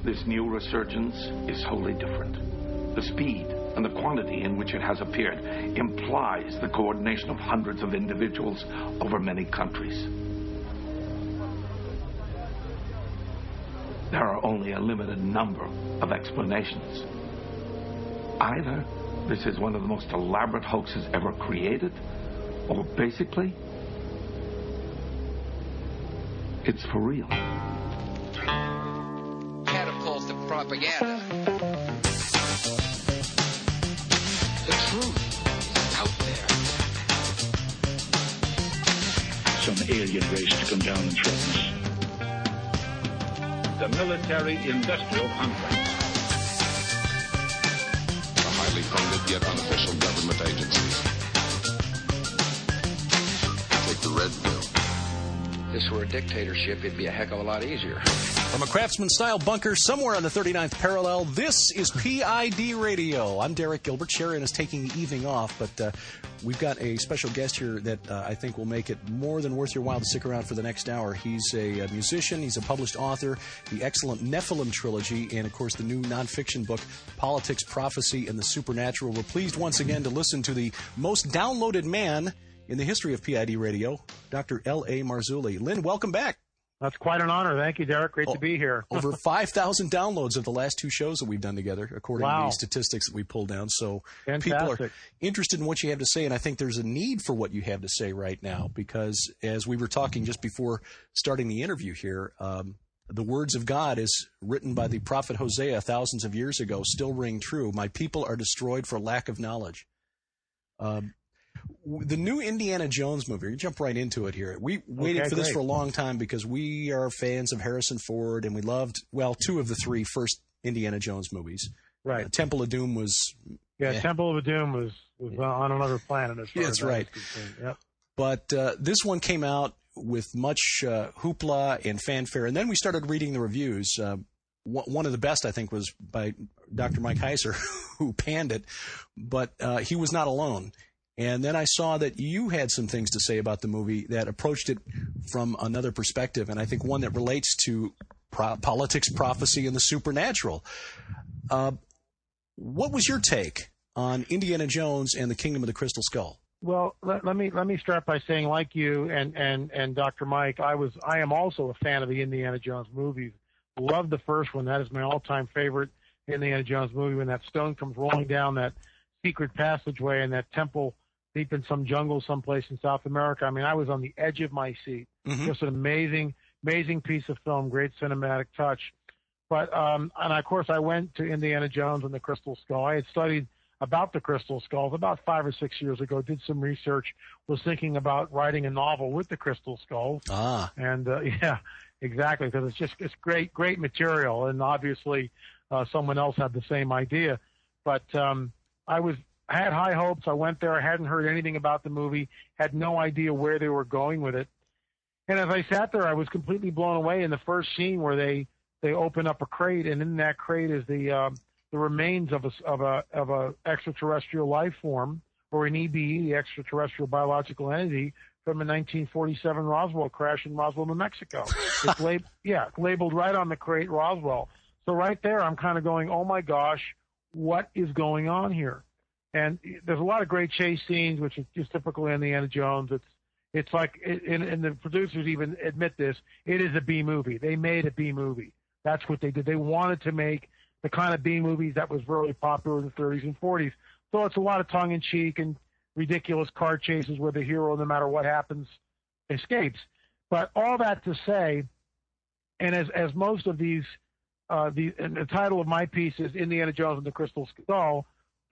This new resurgence is wholly different. The speed and the quantity in which it has appeared implies the coordination of hundreds of individuals over many countries. There are only a limited number of explanations. Either this is one of the most elaborate hoaxes ever created, or basically, it's for real. Catapults of propaganda. The truth is out there. Some alien race to come down and threaten us. The military-industrial complex. A highly funded yet unofficial government agency. Take the red pill. If this were a dictatorship, it'd be a heck of a lot easier. From a Craftsman-style bunker somewhere on the 39th parallel, this is PID Radio. I'm Derek Gilbert. Sharon is taking the evening off, but we've got a special guest here that I think will make it more than worth your while to stick around for the next hour. He's a musician. He's a published author. The excellent Nephilim trilogy and, of course, the new nonfiction book, Politics, Prophecy, and the Supernatural. We're pleased once again to listen to the most downloaded man in the history of PID Radio, Dr. L.A. Marzulli. Lynn, welcome back. That's quite an honor. Thank you, Derek. Great to be here. Over 5,000 downloads of the last two shows that we've done together, according to the statistics that we pulled down. So Fantastic. People are interested in what you have to say, and I think there's a need for what you have to say right now because, as we were talking just before starting the interview here, the words of God, as written by the prophet Hosea thousands of years ago, still ring true. My people are destroyed for lack of knowledge. The new Indiana Jones movie, we jump right into it here. We waited for this for a long time because we are fans of Harrison Ford, and we loved, two of the three first Indiana Jones movies. Right. Temple of Doom was... Yeah, Temple of Doom was on another planet. As far that's as right. Yep. But this one came out with much hoopla and fanfare, and then we started reading the reviews. One of the best, I think, was by Dr. Mike Heiser, who panned it, but he was not alone. And then I saw that you had some things to say about the movie that approached it from another perspective, and I think one that relates to politics, prophecy, and the supernatural. What was your take on Indiana Jones and the Kingdom of the Crystal Skull? Well, let me start by saying, like you and Dr. Mike, I am also a fan of the Indiana Jones movies. Loved the first one. That is my all-time favorite Indiana Jones movie. When that stone comes rolling down that secret passageway and that temple deep in some jungle someplace in South America. I mean, I was on the edge of my seat. Mm-hmm. Just an amazing piece of film, great cinematic touch. But, and of course, I went to Indiana Jones and the Crystal Skull. I had studied about the Crystal Skulls about 5 or 6 years ago, did some research, was thinking about writing a novel with the Crystal Skulls. And, yeah, exactly, because it's great material. And obviously, someone else had the same idea. But I had high hopes. I went there. I hadn't heard anything about the movie, had no idea where they were going with it. And as I sat there, I was completely blown away in the first scene where they open up a crate, and in that crate is the remains of a extraterrestrial life form, or an EBE, the extraterrestrial biological entity, from a 1947 Roswell crash in Roswell, New Mexico. It's labeled right on the crate, Roswell. So right there, I'm kind of going, oh my gosh, what is going on here? And there's a lot of great chase scenes, which is just typical Indiana Jones. It's like, and the producers even admit this, it is a B movie. They made a B movie. That's what they did. They wanted to make the kind of B movies that was really popular in the 30s and 40s. So it's a lot of tongue-in-cheek and ridiculous car chases where the hero, no matter what happens, escapes. But all that to say, and as most of these, and the title of my piece is Indiana Jones and the Crystal Skull,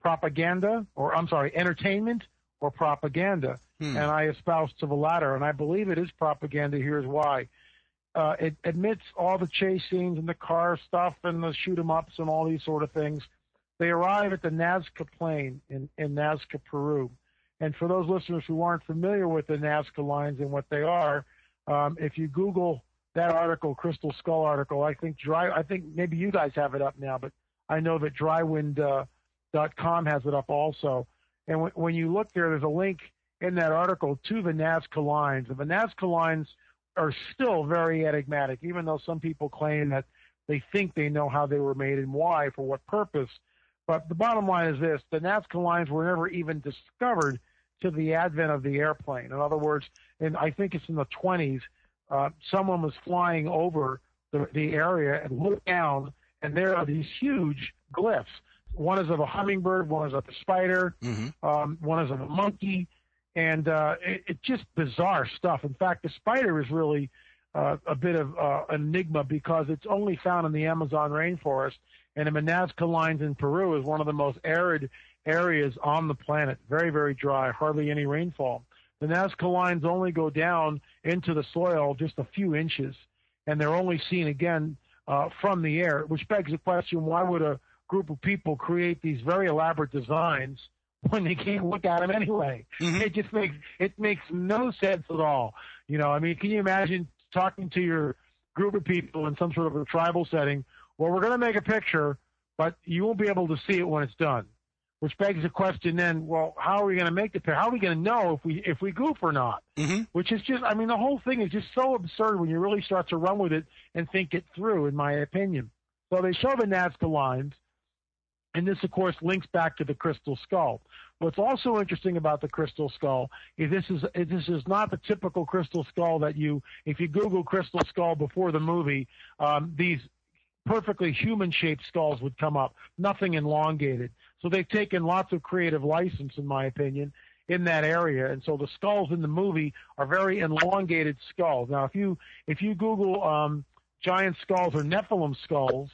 entertainment or propaganda. And I espouse to the latter, and I believe it is propaganda. Here's why. It admits all the chase scenes and the car stuff and the shoot-em-ups and all these sort of things. They arrive at the Nazca Plain in Nazca, Peru. And for those listeners who aren't familiar with the Nazca lines and what they are, if you Google that article, Crystal Skull article, I think maybe you guys have it up now, but I know that Drywind.com has it up also. And when you look there's a link in that article to the Nazca lines. And the Nazca lines are still very enigmatic, even though some people claim that They think they know how they were made and why, for what purpose. But the bottom line is this: the Nazca lines were never even discovered to the advent of the airplane. In other words, I think it's in the 20s, someone was flying over the area and looked down, and there are these huge glyphs. One is of a hummingbird, one is of a spider, one is of a monkey, and it's just bizarre stuff. In fact, the spider is really a bit of enigma because it's only found in the Amazon rainforest, and the Nazca lines in Peru is one of the most arid areas on the planet. Very, very dry, hardly any rainfall. The Nazca lines only go down into the soil just a few inches, and they're only seen again from the air, which begs the question, why would a group of people create these very elaborate designs when they can't look at them anyway? It just makes no sense at all. You know, I mean, can you imagine talking to your group of people in some sort of a tribal setting? Well, we're going to make a picture, but you won't be able to see it when it's done. Which begs the question then, well, how are we going to make the picture? How are we going to know if we goof or not? Which is just, I mean, the whole thing is just so absurd when you really start to run with it and think it through, in my opinion. So they show the Nazca lines, and this, of course, links back to the crystal skull. What's also interesting about the crystal skull is this is not the typical crystal skull that if you Google crystal skull before the movie, these perfectly human-shaped skulls would come up, nothing elongated. So they've taken lots of creative license, in my opinion, in that area. And so the skulls in the movie are very elongated skulls. Now, if you Google giant skulls or Nephilim skulls,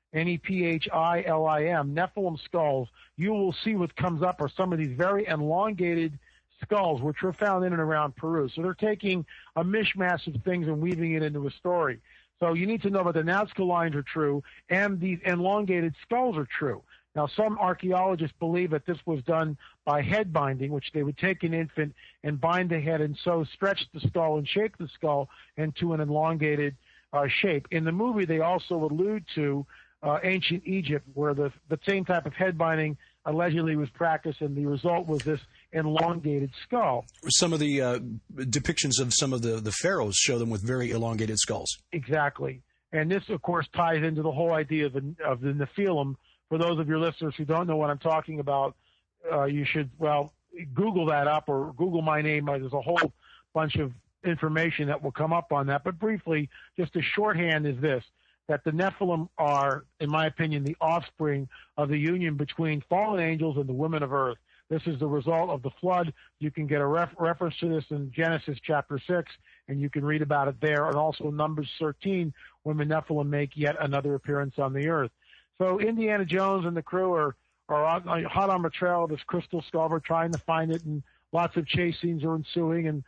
Nephilim, Nephilim skulls, you will see what comes up are some of these very elongated skulls, which are found in and around Peru. So they're taking a mishmash of things and weaving it into a story. So you need to know that the Nazca lines are true and these elongated skulls are true. Now, some archaeologists believe that this was done by head binding, which they would take an infant and bind the head and so stretch the skull and shape the skull into an elongated shape. In the movie, they also allude to ancient Egypt, where the same type of head binding allegedly was practiced, and the result was this elongated skull. Some of the depictions of some of the pharaohs show them with very elongated skulls. Exactly. And this, of course, ties into the whole idea of the Nephilim. For those of your listeners who don't know what I'm talking about, you should, Google that up or Google my name. There's a whole bunch of information that will come up on that. But briefly, just a shorthand is this, that the Nephilim are, in my opinion, the offspring of the union between fallen angels and the women of earth. This is the result of the flood. You can get a reference to this in Genesis chapter 6, and you can read about it there, and also Numbers 13, when the Nephilim make yet another appearance on the earth. So Indiana Jones and the crew are hot on the trail of this crystal skull. We're trying to find it, and lots of chase scenes are ensuing, and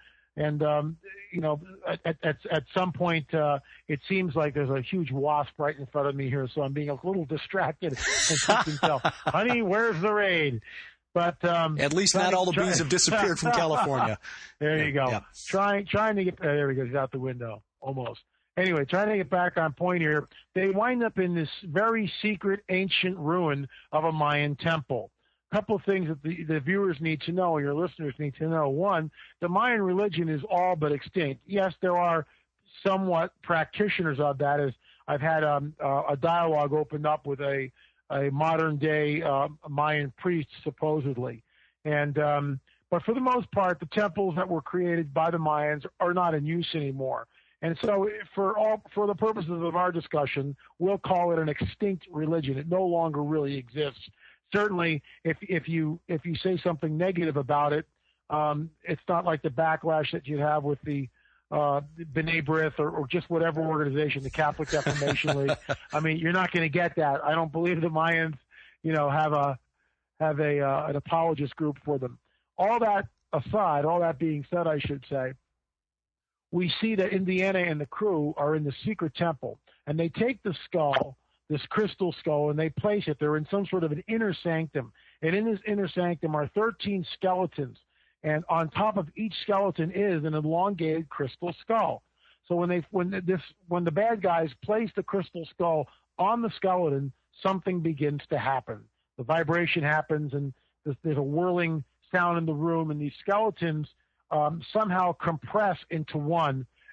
at some point, it seems like there's a huge wasp right in front of me here, so I'm being a little distracted. As you can tell, honey, where's the raid? But at least not all the bees have disappeared from California. There you go. Yeah. Trying to get there. We go. He's out the window almost. Anyway, trying to get back on point here. They wind up in this very secret ancient ruin of a Mayan temple. A couple of things that the viewers need to know, your listeners need to know. One, the Mayan religion is all but extinct. Yes, there are somewhat practitioners of that. As I've had a dialogue opened up with a modern day Mayan priest, supposedly. And but for the most part, the temples that were created by the Mayans are not in use anymore. And so for the purposes of our discussion, we'll call it an extinct religion. It no longer really exists. Certainly, if you say something negative about it, it's not like the backlash that you have with the B'nai B'rith or just whatever organization, the Catholic Defamation League. I mean, you're not going to get that. I don't believe the Mayans, have an apologist group for them. All that aside, all that being said, I should say, we see that Indiana and the crew are in the secret temple, and they take the skull, this crystal skull, and they place it. They're in some sort of an inner sanctum, and in this inner sanctum are 13 skeletons, and on top of each skeleton is an elongated crystal skull. So when the bad guys place the crystal skull on the skeleton, something begins to happen. The vibration happens, and there's a whirling sound in the room, and these skeletons somehow compress into one,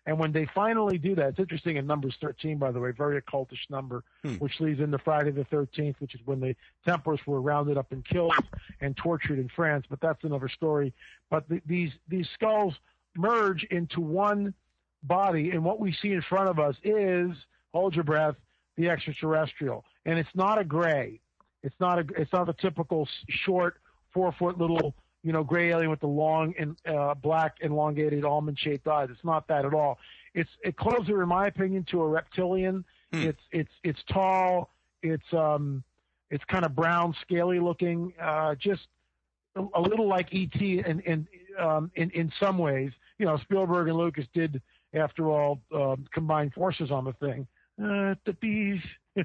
And when they finally do that, it's interesting in Numbers 13, by the way, very occultish number, which leads into Friday the 13th, which is when the Templars were rounded up and killed and tortured in France. But that's another story. But these skulls merge into one body, and what we see in front of us is, hold your breath, the extraterrestrial. And it's not a gray. It's not the typical short 4-foot little, gray alien with the long and black elongated almond-shaped eyes. It's not that at all. It's closer, in my opinion, to a reptilian. It's tall. It's kind of brown, scaly looking, just a little like E.T. in some ways. Spielberg and Lucas did, after all, combine forces on the thing. The bees.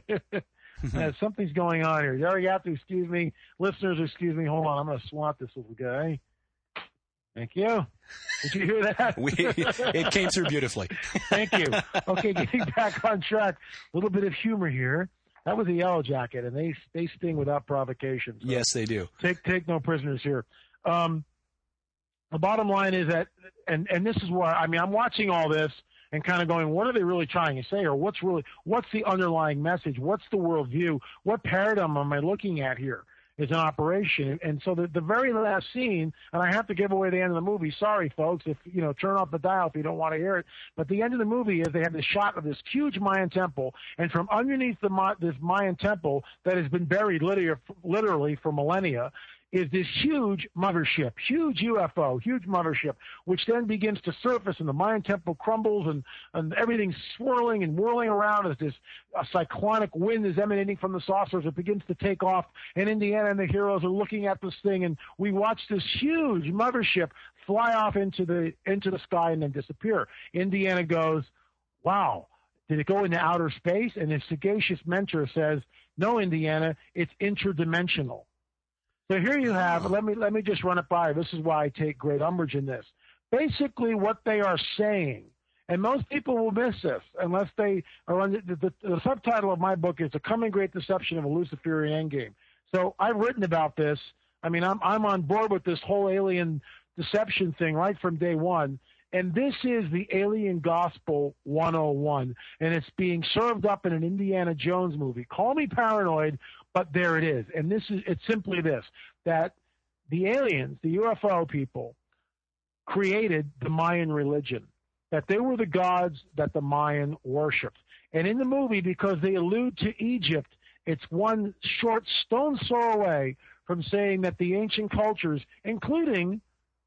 Something's going on here. You have to excuse me. Listeners, excuse me. Hold on. I'm going to swat this little guy. Thank you. Did you hear that? It came through beautifully. Thank you. Okay, getting back on track. A little bit of humor here. That was a Yellow Jacket, and they sting without provocation. So yes, they do. Take no prisoners here. The bottom line is that, and this is where, I'm watching all this and kind of going, what are they really trying to say? Or what's the underlying message? What's the worldview? What paradigm am I looking at here as an operation? And so the very last scene, and I have to give away the end of the movie. Sorry, folks, if, turn off the dial if you don't want to hear it. But the end of the movie is they have this shot of this huge Mayan temple, and from underneath this Mayan temple that has been buried literally for millennia, is this huge mothership, huge UFO, huge mothership, which then begins to surface, and the Mayan temple crumbles, and everything's swirling and whirling around as a cyclonic wind is emanating from the saucers. It begins to take off, and Indiana and the heroes are looking at this thing, and we watch this huge mothership fly off into the sky and then disappear. Indiana goes, wow, did it go into outer space? And his sagacious mentor says, no, Indiana, it's interdimensional. So here you have, let me just run it by. This is why I take great umbrage in this. Basically what they are saying, and most people will miss this unless they are under the subtitle of my book is The Coming Great Deception of a Luciferian Endgame. So I've written about this. I'm on board with this whole alien deception thing right from day one. And this is the Alien Gospel 101, and it's being served up in an Indiana Jones movie. Call me paranoid, but there it is. And it's simply this, that the aliens, the UFO people, created the Mayan religion, that they were the gods that the Mayan worshipped. And in the movie, because they allude to Egypt, it's one short stone's throw away from saying that the ancient cultures, including,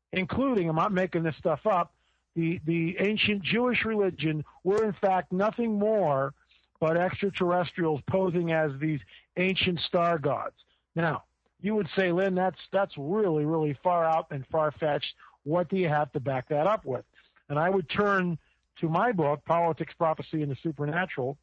I'm not making this stuff up, the ancient Jewish religion were in fact nothing more but extraterrestrials posing as these ancient star gods. Now, you would say, Lynn, that's really, really far out and far-fetched. What do you have to back that up with? And I would turn to my book, Politics, Prophecy, and the Supernatural,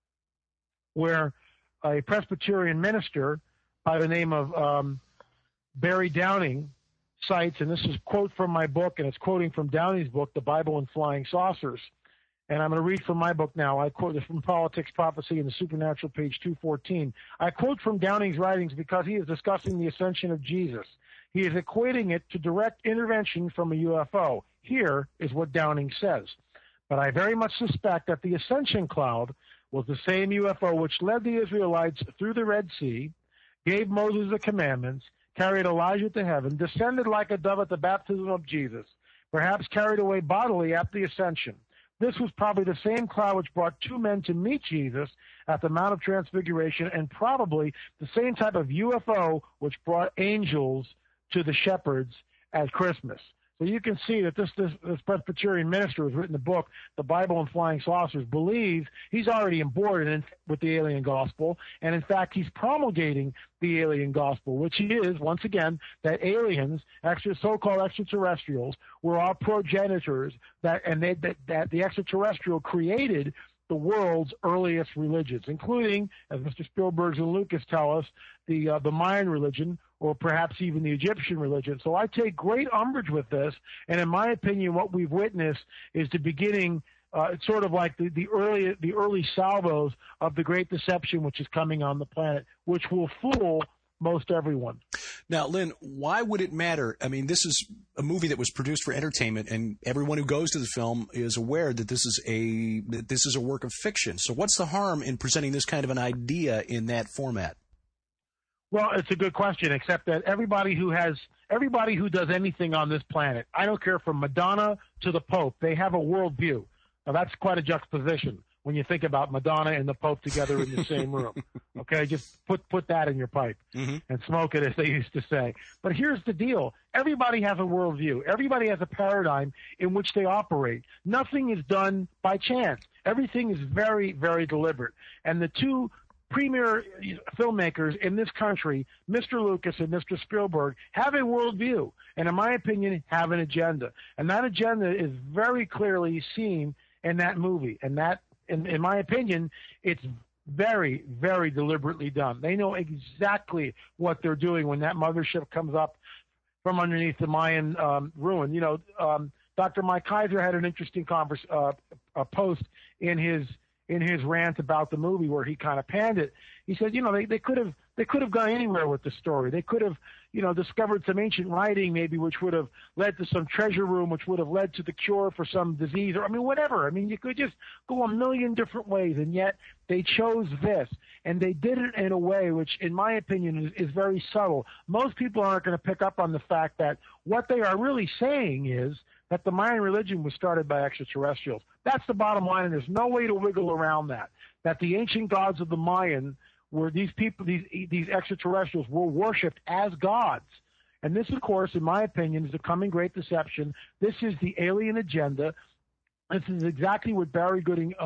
where a Presbyterian minister by the name of Barry Downing cites, and this is a quote from my book, and it's quoting from Downing's book, The Bible and Flying Saucers. And I'm going to read from my book now. I quote this from Politics, Prophecy, and the Supernatural, page 214. I quote from Downing's writings because he is discussing the ascension of Jesus. He is equating it to direct intervention from a UFO. Here is what Downing says. But I very much suspect that the ascension cloud was the same UFO which led the Israelites through the Red Sea, gave Moses the commandments, carried Elijah to heaven, descended like a dove at the baptism of Jesus, perhaps carried away bodily at the ascension. This was probably the same cloud which brought two men to meet Jesus at the Mount of Transfiguration, and probably the same type of UFO which brought angels to the shepherds at Christmas. So you can see that this Presbyterian minister who's written the book, The Bible and Flying Saucers, believes he's already on board with the alien gospel, and in fact he's promulgating the alien gospel, which is, once again, that aliens, so-called extraterrestrials, were our progenitors, that the extraterrestrial created the world's earliest religions, including, as Mr. Spielberg and Lucas tell us, the Mayan religion, or perhaps even the Egyptian religion. So I take great umbrage with this, and in my opinion, what we've witnessed is the beginning. It's sort of like the early salvos of the Great Deception, which is coming on the planet, which will fool most everyone. Now, Lynn, why would it matter? I mean, this is a movie that was produced for entertainment, and everyone who goes to the film is aware that this is a work of fiction. So what's the harm in presenting this kind of an idea in that format? Well, it's a good question, except that everybody who does anything on this planet, I don't care from Madonna to the Pope, they have a worldview. Now, that's quite a juxtaposition when you think about Madonna and the Pope together in the same room. Okay, just put that in your pipe and smoke it, as they used to say. But here's the deal. Everybody has a worldview. Everybody has a paradigm in which they operate. Nothing is done by chance. Everything is very, very deliberate. And the two premier filmmakers in this country, Mr. Lucas and Mr. Spielberg, have a worldview, and in my opinion, have an agenda. And that agenda is very clearly seen in that movie. And that, in my opinion, it's very, very deliberately done. They know exactly what they're doing when that mothership comes up from underneath the Mayan ruin. You know, Dr. Mike Kaiser had an interesting post in his rant about the movie where he kind of panned it. He said, you know, they could have gone anywhere with the story. They could have, you know, discovered some ancient writing maybe which would have led to some treasure room, which would have led to the cure for some disease, or I mean, whatever. I mean, you could just go a million different ways, and yet they chose this, and they did it in a way which, in my opinion, is very subtle. Most people aren't going to pick up on the fact that what they are really saying is that the Mayan religion was started by extraterrestrials. That's the bottom line, and there's no way to wiggle around that. That the ancient gods of the Mayan were these people, these extraterrestrials were worshipped as gods. And this, of course, in my opinion, is a coming great deception. This is the alien agenda. This is exactly what Barry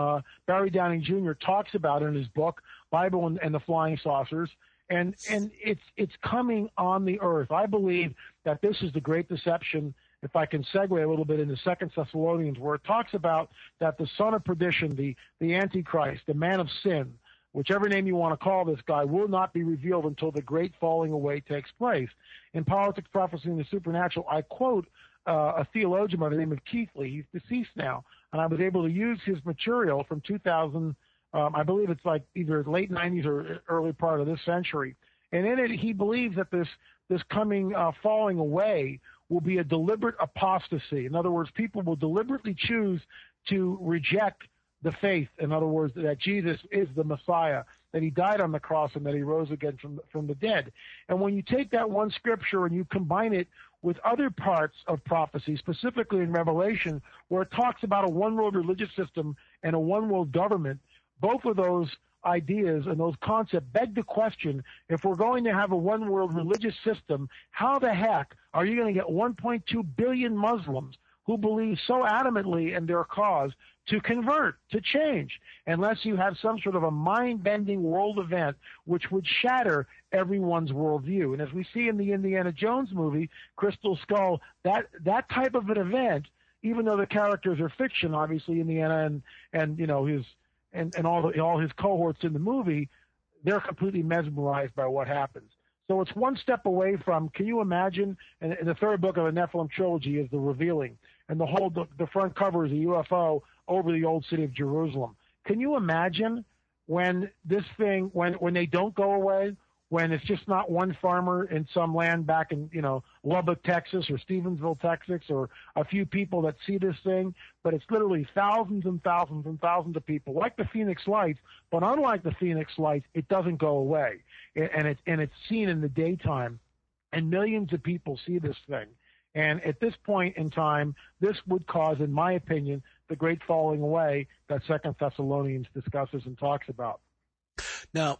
Downing Jr. talks about in his book, Bible and the Flying Saucers. And it's coming on the earth. I believe that this is the great deception. If I can segue a little bit into 2 Thessalonians, where it talks about that the son of perdition, the Antichrist, the man of sin, whichever name you want to call this guy, will not be revealed until the great falling away takes place. In Politics, Prophecy, and the Supernatural, I quote a theologian by the name of Keith Lee. He's deceased now, and I was able to use his material from 2000, I believe it's like either late 90s or early part of this century. And in it, he believes that this coming falling away will be a deliberate apostasy. In other words, people will deliberately choose to reject the faith. In other words, that Jesus is the Messiah, that he died on the cross and that he rose again from the dead. And when you take that one scripture and you combine it with other parts of prophecy, specifically in Revelation, where it talks about a one-world religious system and a one-world government, both of those ideas and those concepts beg the question, if we're going to have a one-world religious system, how the heck are you going to get 1.2 billion Muslims who believe so adamantly in their cause to convert, to change, unless you have some sort of a mind-bending world event which would shatter everyone's worldview? And as we see in the Indiana Jones movie, Crystal Skull, that type of an event, even though the characters are fiction, obviously Indiana and you know his and all his cohorts in the movie, they're completely mesmerized by what happens. So it's one step away from, can you imagine, and the third book of the Nephilim trilogy is The Revealing, and the front cover is a UFO over the old city of Jerusalem. Can you imagine when this thing, when they don't go away, when it's just not one farmer in some land back in, you know, Lubbock, Texas, or Stevensville, Texas, or a few people that see this thing, but it's literally thousands and thousands and thousands of people, like the Phoenix Lights, but unlike the Phoenix Lights, it doesn't go away, and it's seen in the daytime, and millions of people see this thing. And at this point in time, this would cause, in my opinion, the great falling away that 2 Thessalonians discusses and talks about. Now,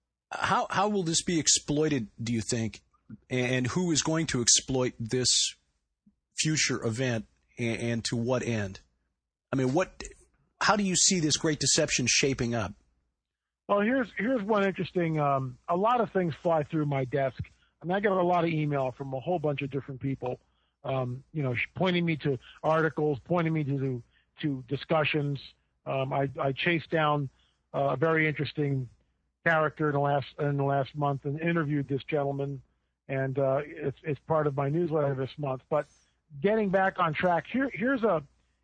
how will this be exploited, do you think, and who is going to exploit this future event, and to what end? I mean, how do you see this great deception shaping up? Well, here's one interesting. A lot of things fly through my desk. I mean, I get a lot of email from a whole bunch of different people, you know, pointing me to articles, pointing me to discussions. I chased down a very interesting character in the last month and interviewed this gentleman, and it's part of my newsletter this month. But getting back on track, here's a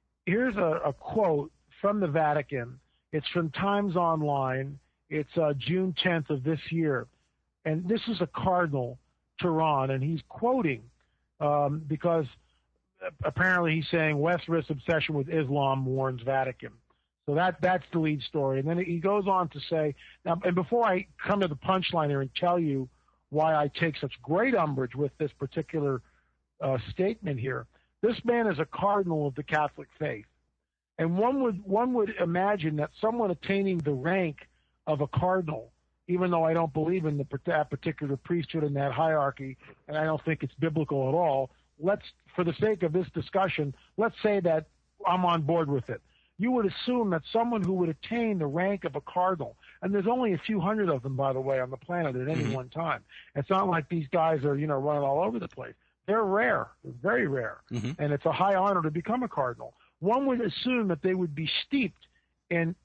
quote from the Vatican. It's from Times Online. It's June 10th of this year, and this is a cardinal Tehran, and he's quoting because apparently he's saying West risks obsession with Islam warns Vatican. So that's the lead story. And then he goes on to say, now, and before I come to the punchline here and tell you why I take such great umbrage with this particular statement here, this man is a cardinal of the Catholic faith. And one would imagine that someone attaining the rank of a cardinal, even though I don't believe in that particular priesthood and that hierarchy, and I don't think it's biblical at all, for the sake of this discussion, let's say that I'm on board with it. You would assume that someone who would attain the rank of a cardinal, and there's only a few hundred of them, by the way, on the planet at any one time. It's not like these guys are, running all over the place. They're rare, very rare, and it's a high honor to become a cardinal. One would assume that they would be steeped in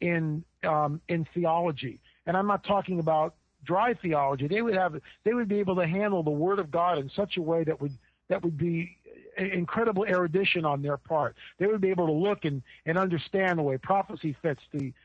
theology, and I'm not talking about dry theology. They would be able to handle the Word of God in such a way that would be incredible erudition on their part. They would be able to look and understand the way prophecy fits,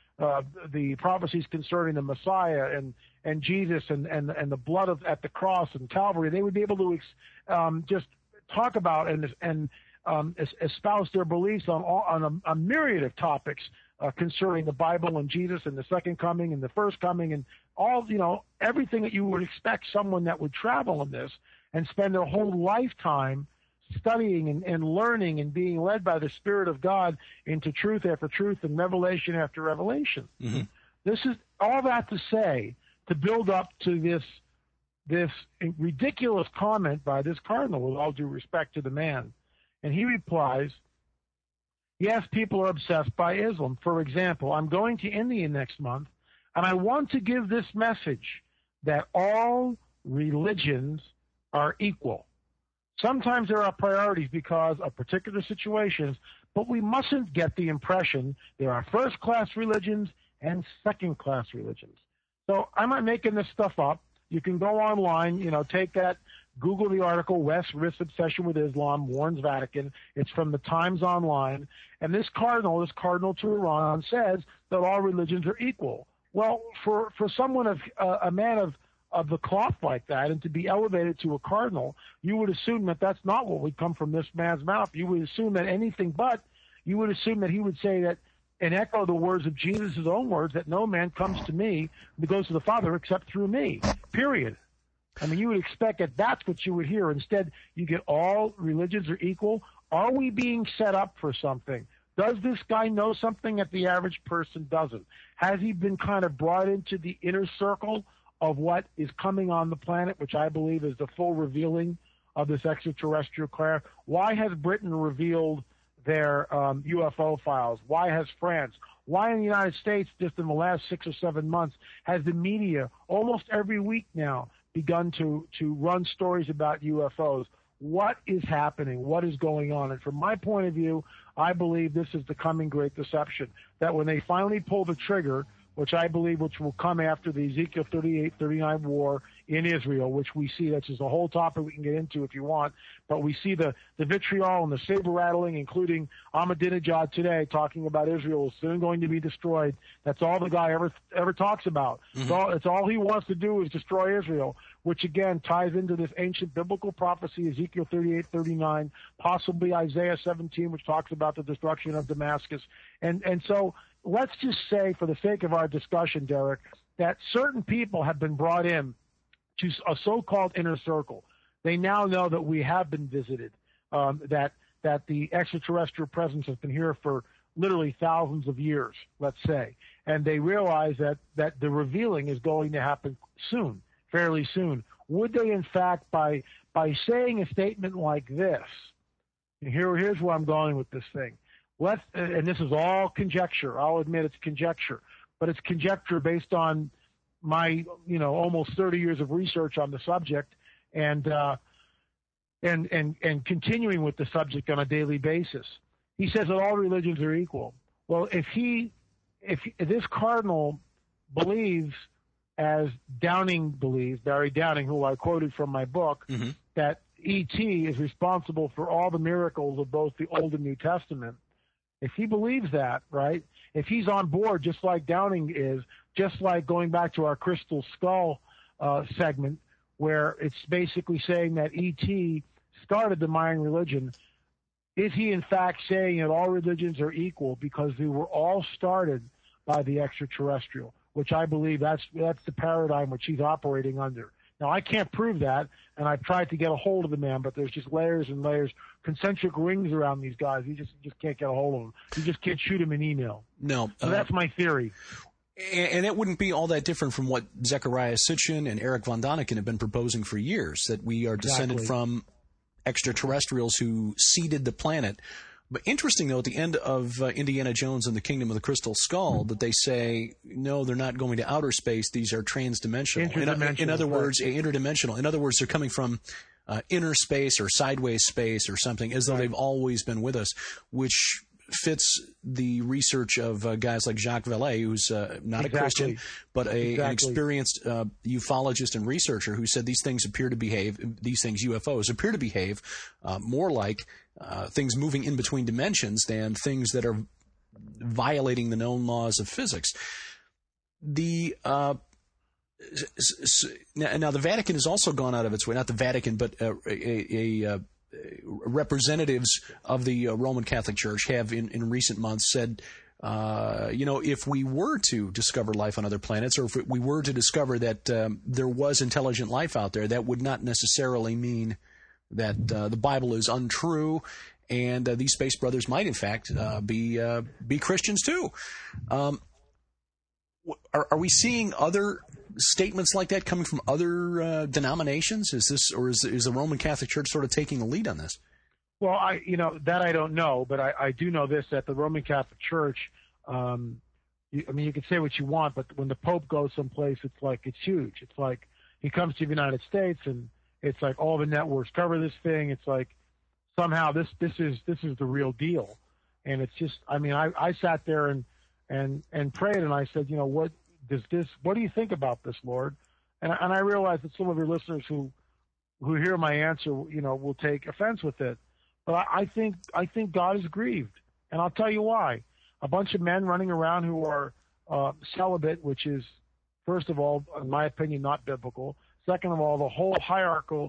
the prophecies concerning the Messiah and Jesus and the blood at the cross and Calvary. They would be able to just talk about and espouse their beliefs on a myriad of topics concerning the Bible and Jesus and the second coming and the first coming and all, everything that you would expect someone that would travel in this and spend their whole lifetime studying and learning and being led by the Spirit of God into truth after truth and revelation after revelation. Mm-hmm. This is all that to say, to build up to this ridiculous comment by this cardinal, with all due respect to the man. And he replies, yes, people are obsessed by Islam. For example, I'm going to India next month, and I want to give this message that all religions are equal. Sometimes there are priorities because of particular situations, but we mustn't get the impression there are first-class religions and second-class religions. So I'm not making this stuff up. You can go online, take that, Google the article, West risks obsession with Islam, warns Vatican. It's from the Times Online. And this Cardinal Tehran, says that all religions are equal. Well, for someone a man of the cloth like that, and to be elevated to a cardinal, you would assume that that's not what would come from this man's mouth. You would assume that anything but. You would assume that he would say that, and echo the words of Jesus' own words, that no man comes to me and goes to the Father except through me, period. I mean, you would expect that that's what you would hear. Instead, you get all religions are equal. Are we being set up for something? Does this guy know something that the average person doesn't? Has he been kind of brought into the inner circle of what is coming on the planet, which I believe is the full revealing of this extraterrestrial craft? Why has Britain revealed their UFO files? Why has France? Why in the United States, just in the last 6 or 7 months, has the media almost every week now begun to run stories about UFOs? What is happening? What is going on? And from my point of view, I believe this is the coming great deception, that when they finally pull the trigger, which I believe will come after the Ezekiel 38-39 war in Israel, which we see, that's just a whole topic we can get into if you want, but we see the vitriol and the saber-rattling, including Ahmadinejad today talking about Israel is soon going to be destroyed. That's all the guy ever talks about. Mm-hmm. It's all he wants to do is destroy Israel, which again ties into this ancient biblical prophecy, Ezekiel 38-39, possibly Isaiah 17, which talks about the destruction of Damascus. And so let's just say, for the sake of our discussion, Derek, that certain people have been brought in to a so-called inner circle. They now know that we have been visited, that the extraterrestrial presence has been here for literally thousands of years, let's say. And they realize that the revealing is going to happen soon, fairly soon. Would they, in fact, by saying a statement like this, and here's where I'm going with this thing, and this is all conjecture. I'll admit it's conjecture, but it's conjecture based on my, almost 30 years of research on the subject and continuing with the subject on a daily basis. He says that all religions are equal. Well, if this cardinal believes, as Downing believes, Barry Downing, who I quoted from my book, mm-hmm. that E.T. is responsible for all the miracles of both the Old and New Testament, if he believes that, right, if he's on board just like Downing is, just like going back to our crystal skull segment, where it's basically saying that E.T. started the Mayan religion. Is he in fact saying that all religions are equal because they were all started by the extraterrestrial, which I believe that's the paradigm which he's operating under. Now, I can't prove that, and I've tried to get a hold of the man, but there's just layers and layers, concentric rings around these guys. You just can't get a hold of them. You just can't shoot them in email. No. So that's my theory. And it wouldn't be all that different from what Zechariah Sitchin and Eric von Daniken have been proposing for years, that we are descended from extraterrestrials who seeded the planet. But interesting, though, at the end of Indiana Jones and the Kingdom of the Crystal Skull, that they say, no, they're not going to outer space. These are transdimensional. In other words, interdimensional. In other words, they're coming from inner space or sideways space or something, as though they've always been with us, which fits the research of guys like Jacques Vallée, who's not a Christian, but an experienced ufologist and researcher who said these things appear to behave, these things, UFOs, appear to behave more like things moving in between dimensions than things that are violating the known laws of physics. Now the Vatican has also gone out of its way, not the Vatican, but representatives of the Roman Catholic Church have in recent months said, if we were to discover life on other planets, or if we were to discover that there was intelligent life out there, that would not necessarily mean that the Bible is untrue, and these space brothers might, in fact, be Christians too. Are we seeing other statements like that coming from other denominations? Is the Roman Catholic Church sort of taking the lead on this? Well, that I don't know, but I do know this, that the Roman Catholic Church, you can say what you want, but when the Pope goes someplace, it's huge. It's like he comes to the United States, and it's like all the networks cover this thing. It's like somehow this is the real deal, and it's just, I sat there and prayed, and I said, what do you think about this, Lord? And I realize that some of your listeners who hear my answer, will take offense with it. But I think God is grieved, and I'll tell you why. A bunch of men running around who are celibate, which is, first of all, in my opinion, not biblical. Second of all, the whole hierarchy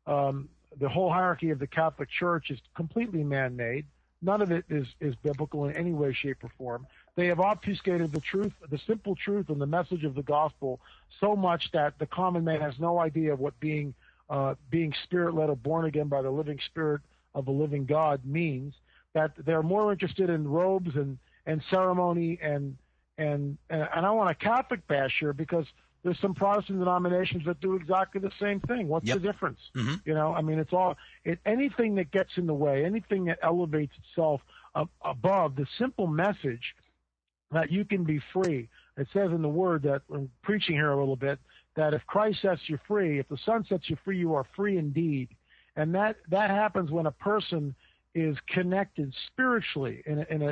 of the Catholic Church is completely man-made. None of it is biblical in any way, shape, or form. They have obfuscated the truth, the simple truth and the message of the gospel so much that the common man has no idea of what being spirit-led or born again by the living spirit of the living God means, that they're more interested in robes and ceremony and I want a Catholic bash here because there's some Protestant denominations that do exactly the same thing. What's the difference? Mm-hmm. It's all anything that gets in the way, anything that elevates itself above the simple message that you can be free. It says in the Word that, I'm preaching here a little bit, that if Christ sets you free, if the Son sets you free, you are free indeed. And that happens when a person is connected spiritually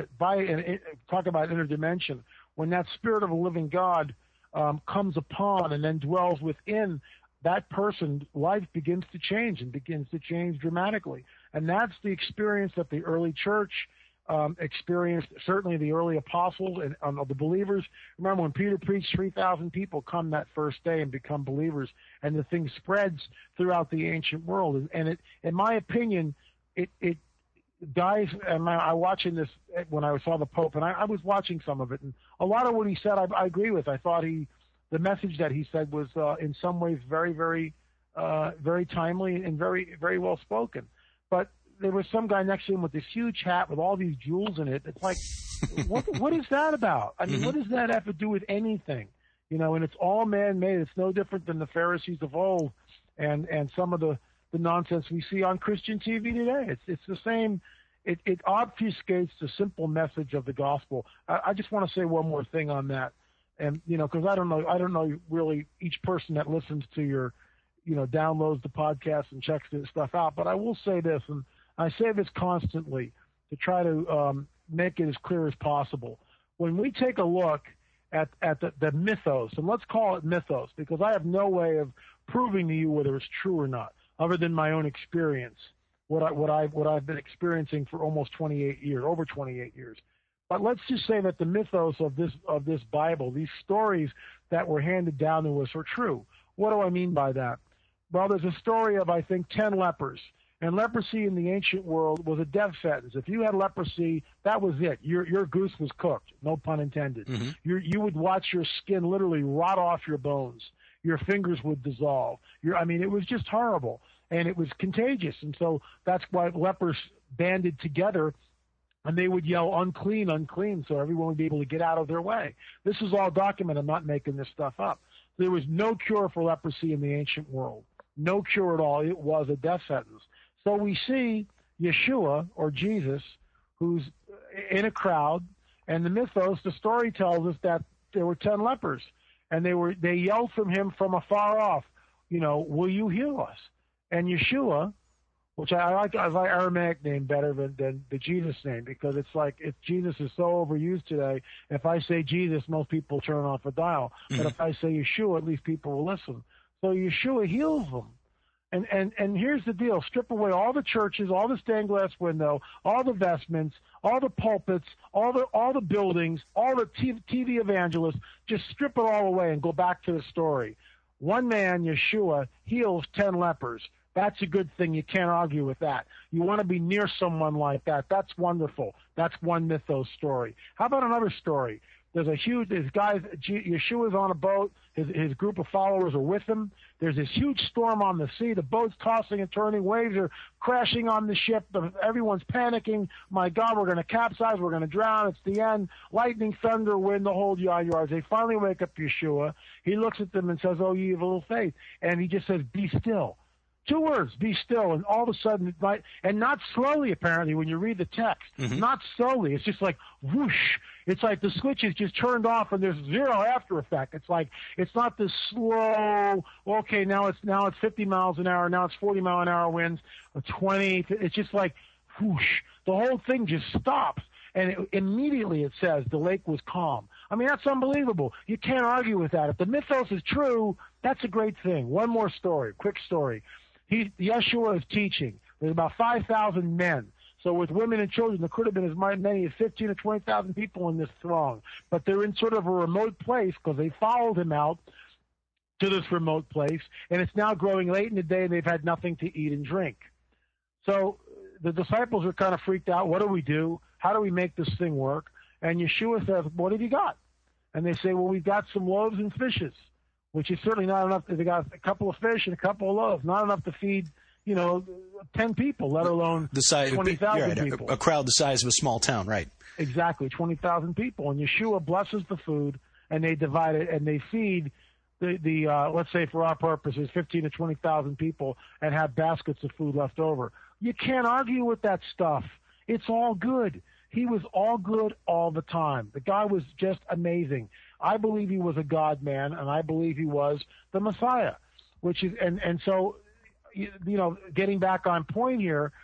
talk about interdimension, when that Spirit of a living God comes upon and then dwells within that person, life begins to change and begins to change dramatically. And that's the experience that the early church experienced, certainly the early apostles and the believers. Remember when Peter preached, 3,000 people come that first day and become believers, and the thing spreads throughout the ancient world. And it, in my opinion, it guys, and I watching this when I saw the Pope, and I was watching some of it, and a lot of what he said I agree with. I thought the message that he said was in some ways very, very, very timely and very, very well spoken. But there was some guy next to him with this huge hat with all these jewels in it. It's like, what is that about? I mean, what does that have to do with anything? And it's all man-made. It's no different than the Pharisees of old and some of the nonsense we see on Christian TV today. It's the same. It obfuscates the simple message of the gospel. I just want to say one more thing on that, and because I don't know really each person that listens to your, downloads the podcast and checks this stuff out. But I will say this, and I say this constantly to try to make it as clear as possible. When we take a look at the mythos, and let's call it mythos, because I have no way of proving to you whether it's true or not, other than my own experience, what I've been experiencing for almost 28 years, over 28 years. But let's just say that the mythos of this Bible, these stories that were handed down to us, are true. What do I mean by that? Well, there's a story of, I think, 10 lepers. And leprosy in the ancient world was a death sentence. If you had leprosy, that was it. Your goose was cooked, no pun intended. Mm-hmm. You would watch your skin literally rot off your bones. Your fingers would dissolve. It was just horrible. And it was contagious. And so that's why lepers banded together, and they would yell, unclean, unclean, so everyone would be able to get out of their way. This is all documented. I'm not making this stuff up. There was no cure for leprosy in the ancient world. No cure at all. It was a death sentence. So we see Yeshua, or Jesus, who's in a crowd, and the mythos, the story tells us that there were 10 lepers, and they yelled from him from afar off, will you heal us? And Yeshua, which I like Aramaic name better than the Jesus name, because it's like Jesus is so overused today. If I say Jesus, most people turn off a dial. But if I say Yeshua, at least people will listen. So Yeshua heals them. And here's the deal. Strip away all the churches, all the stained glass window, all the vestments, all the pulpits, all the buildings, all the TV evangelists. Just strip it all away and go back to the story. One man, Yeshua, heals 10 lepers. That's a good thing. You can't argue with that. You want to be near someone like that. That's wonderful. That's one mythos story. How about another story? There's Yeshua's on a boat. His group of followers are with him. There's this huge storm on the sea. The boat's tossing and turning. Waves are crashing on the ship. Everyone's panicking. My God, we're going to capsize. We're going to drown. It's the end. Lightning, thunder, wind, the whole yards. They finally wake up Yeshua. He looks at them and says, "Oh, ye of little faith." And he just says, "Be still." 2 words, be still, and all of a sudden, and not slowly apparently when you read the text, not slowly. It's just like whoosh. It's like the switch is just turned off and there's zero after effect. It's like, it's not this slow, okay, now it's 50 miles an hour, now it's 40 mile an hour winds, 20, it's just like whoosh. The whole thing just stops. And immediately it says the lake was calm. That's unbelievable. You can't argue with that. If the mythos is true, that's a great thing. One more story, quick story. Yeshua is teaching. There's about 5,000 men. So with women and children, there could have been as many as 15 to 20,000 people in this throng. But they're in sort of a remote place because they followed him out to this remote place, and it's now growing late in the day, and they've had nothing to eat and drink. So the disciples are kind of freaked out. What do we do? How do we make this thing work? And Yeshua says, what have you got? And they say, well, we've got some loaves and fishes, which is certainly not enough. They got a couple of fish and a couple of loaves, not enough to feed, 10 people, let alone 20,000 people. A crowd the size of a small town, right? Exactly, 20,000 people. And Yeshua blesses the food, and they divide it, and they feed the let's say for our purposes, 15 to 20,000 people, and have baskets of food left over. You can't argue with that stuff. It's all good. He was all good all the time. The guy was just amazing. I believe he was a God man, and I believe he was the Messiah, which is, and so, getting back on point here,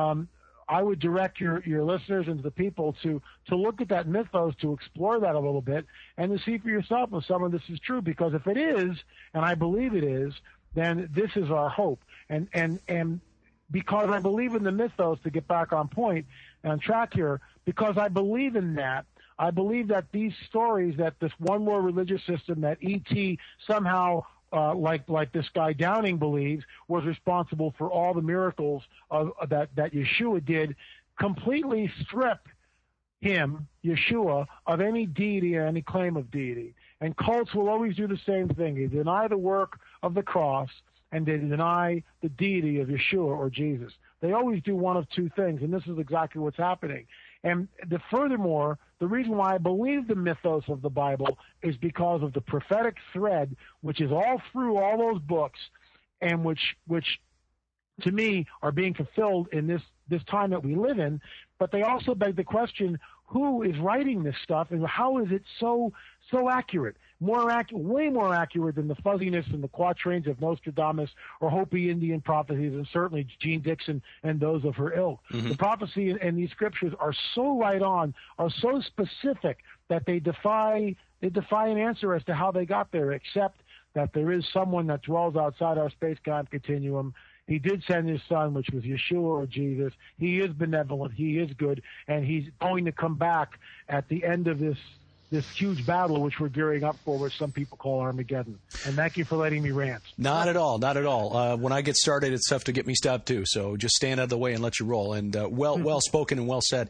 I would direct your listeners and the people to look at that mythos, to explore that a little bit, and to see for yourself if some of this is true. Because if it is, and I believe it is, then this is our hope. And because I believe in the mythos, to get back on point and on track here, because I believe in that, I believe that these stories, that this one world religious system that E.T. somehow, like this guy Downing believes, was responsible for all the miracles that Yeshua did, completely strip him, Yeshua, of any deity or any claim of deity. And cults will always do the same thing. They deny the work of the cross, and they deny the deity of Yeshua or Jesus. They always do one of two things, and this is exactly what's happening. And furthermore, the reason why I believe the mythos of the Bible is because of the prophetic thread, which is all through all those books, and which to me are being fulfilled in this time that we live in. But they also beg the question, who is writing this stuff, and how is it so accurate? Way more accurate than the fuzziness and the quatrains of Nostradamus or Hopi Indian prophecies, and certainly Jean Dixon and those of her ilk. Mm-hmm. The prophecy and these scriptures are so right on, are so specific, that they defy an answer as to how they got there, except that there is someone that dwells outside our space-time continuum. He did send his son, which was Yeshua or Jesus. He is benevolent. He is good. And he's going to come back at the end of this this huge battle which we're gearing up for, which some people call Armageddon. And thank you for letting me rant. Not at all, not at all. When I get started, it's tough to get me stopped too. So just stand out of the way and let you roll. And well spoken and well said.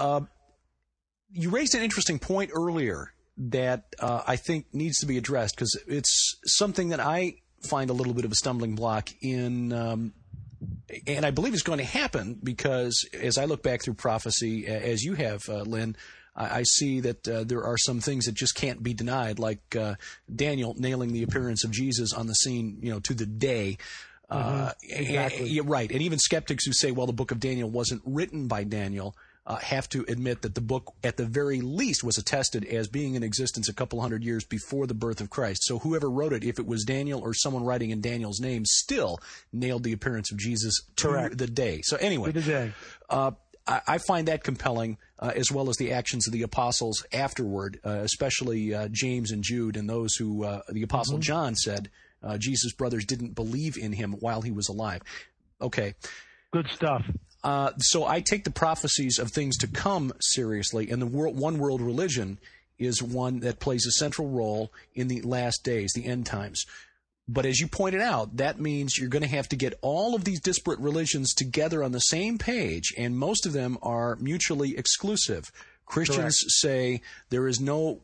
You raised an interesting point earlier that I think needs to be addressed, because it's something that I find a little bit of a stumbling block in, and I believe it's going to happen because as I look back through prophecy, as you have, Lynn, I see that there are some things that just can't be denied, like Daniel nailing the appearance of Jesus on the scene, to the day. Exactly. Right. And even skeptics who say, well, the book of Daniel wasn't written by Daniel, have to admit that the book, at the very least, was attested as being in existence a couple hundred years before the birth of Christ. So whoever wrote it, if it was Daniel or someone writing in Daniel's name, still nailed the appearance of Jesus to the day. So anyway, to the day. I find that compelling, as well as the actions of the apostles afterward, especially James and Jude and those who the apostle John said Jesus' brothers didn't believe in him while he was alive. Okay. Good stuff. So I take the prophecies of things to come seriously, and the one world religion is one that plays a central role in the last days, the end times. But as you pointed out, that means you're going to have to get all of these disparate religions together on the same page, and most of them are mutually exclusive. Christians say there is no,